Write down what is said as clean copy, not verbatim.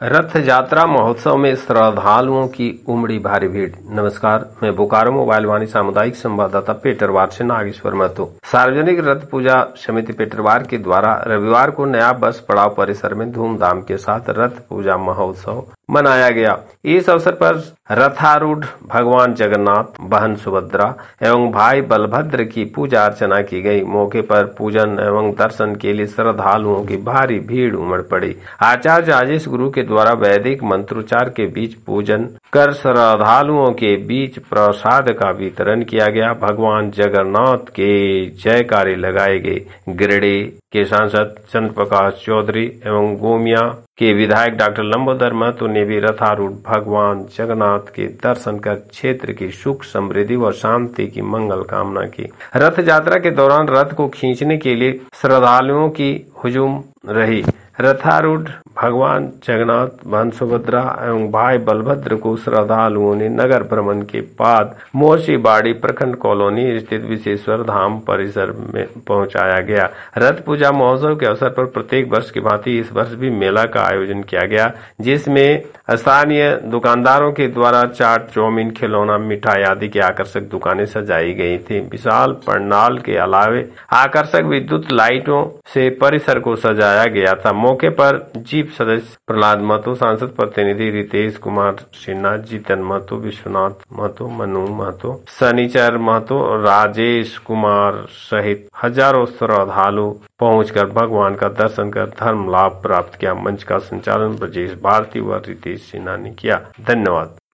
रथ यात्रा महोत्सव में श्रद्धालुओं की उमड़ी भारी भीड़। नमस्कार, मैं बोकारो मोबाइल वाणी सामुदायिक संवाददाता पेटरवार से नागेश्वर महतो। सार्वजनिक रथ पूजा समिति पेटरवार के द्वारा रविवार को नया बस पड़ाव परिसर में धूमधाम के साथ रथ पूजा महोत्सव मनाया गया। इस अवसर पर रथारूढ़ भगवान जगन्नाथ, बहन सुभद्रा एवं भाई बलभद्र की पूजा अर्चना की गई। मौके पर पूजन एवं दर्शन के लिए श्रद्धालुओं की भारी भीड़ उमड़ पड़ी। आचार्य राजेश गुरु के द्वारा वैदिक मंत्रोच्चार के बीच पूजन कर श्रद्धालुओं के बीच प्रसाद का वितरण किया गया। भगवान जगन्नाथ के जयकारे लगाए गए। गिरिडीह के सांसद चंद्र प्रकाश चौधरी एवं गोमिया के विधायक डॉक्टर लंबोदर महतो ने भी रथारूढ़ भगवान जगन्नाथ के दर्शन कर क्षेत्र की सुख समृद्धि व शांति की मंगल कामना की। रथ यात्रा के दौरान रथ को खींचने के लिए श्रद्धालुओं की हुजूम रही। रथारूढ़ भगवान जगन्नाथ, बहन सुभद्रा एवं भाई बलभद्र को श्रद्धालुओं ने नगर भ्रमण के बाद मोशीबाड़ी प्रखंड कॉलोनी स्थित विश्वेश्वर धाम परिसर में पहुंचाया गया। रथ पूजा महोत्सव के अवसर पर प्रत्येक वर्ष की भांति इस वर्ष भी मेला का आयोजन किया गया, जिसमें स्थानीय दुकानदारों के द्वारा चाट, चौमिन, खिलौना, मिठाई आदि की आकर्षक दुकानें सजाई गई थी। विशाल पंडाल के अलावे आकर्षक विद्युत लाइटों से परिसर को सजाया गया था। मौके पर जीप सदस्य प्रहलाद महतो, सांसद प्रतिनिधि रितेश कुमार सिन्हा, जीतन महतो, विश्वनाथ महतो, मनु महतो, शनिचर महतो, राजेश कुमार सहित हजारों श्रद्धालु पहुंचकर भगवान का दर्शन कर धर्म लाभ प्राप्त किया। मंच का संचालन ब्रजेश भारती व रितेश सिन्हा ने किया। धन्यवाद।